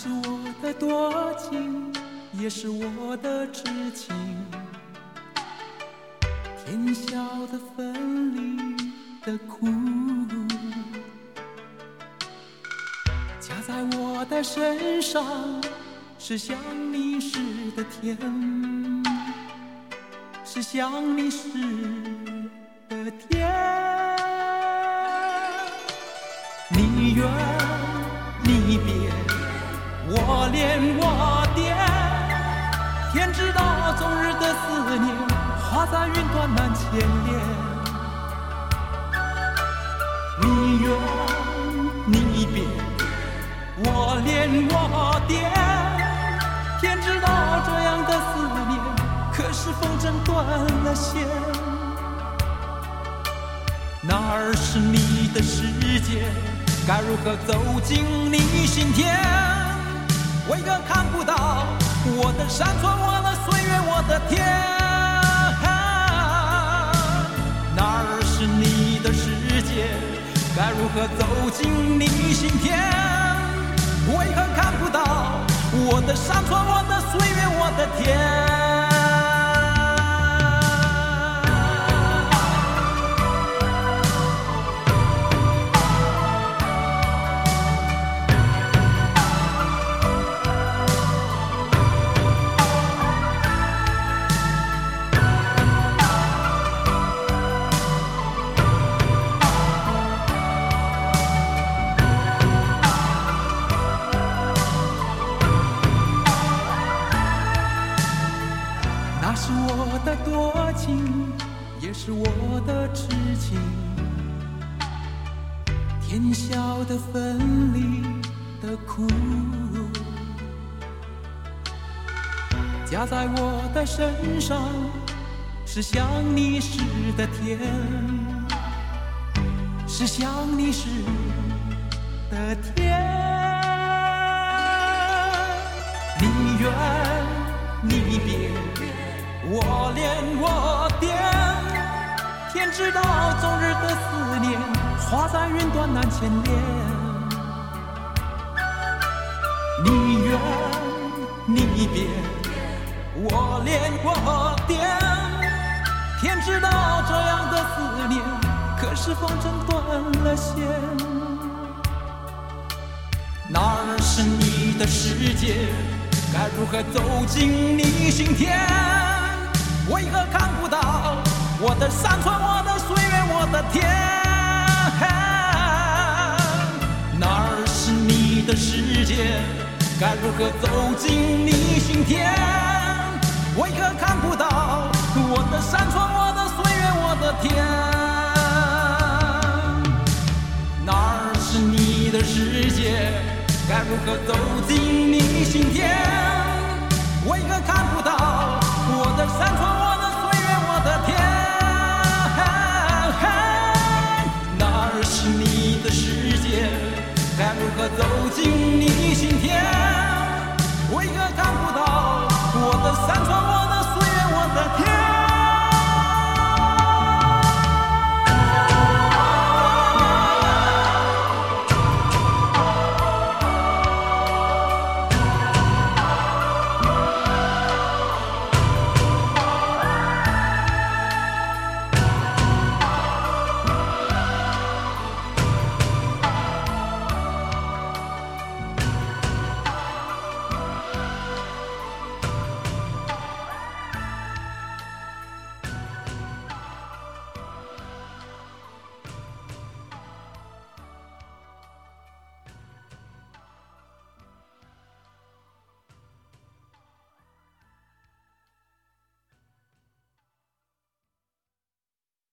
是我的多情，也是我的痴情。天晓得分离的苦，加在我的身上，是想你时的甜，是想你时的甜。你远你别，我恋我惦，天知道终日的思念，化在云端难牵连。你远你别，我恋我惦，天知道这样的思念，可是风筝断了线。哪儿是你的世界？该如何走进你心田？为何看不到我的山川，我的岁月，我的天？哪儿是你的世界？该如何走进你心田？为何看不到我的山川，我的岁月，我的天？多情也是我的痴情，天晓得分离的苦，加在我的身上，是想你时的甜，是想你时的甜。你远你别，我恋我惦，天知道终日的思念，化在云端难牵连。你远你别，我恋我惦，天知道这样的思念，可是风筝断了线。哪儿是你的世界？该如何走进你心田？为何看不到我的山川，我的岁月，我的天？哪儿是你的世界？该如何走进你心田？为何看不到我的山川，我的岁月，我的天？哪儿是你的世界？该如何走进你心田？为何看不到我的山川，我的岁月，我的天？哪儿是你的世界？该如何走进你心田？为何看不到我的山川，我的岁月，我的天？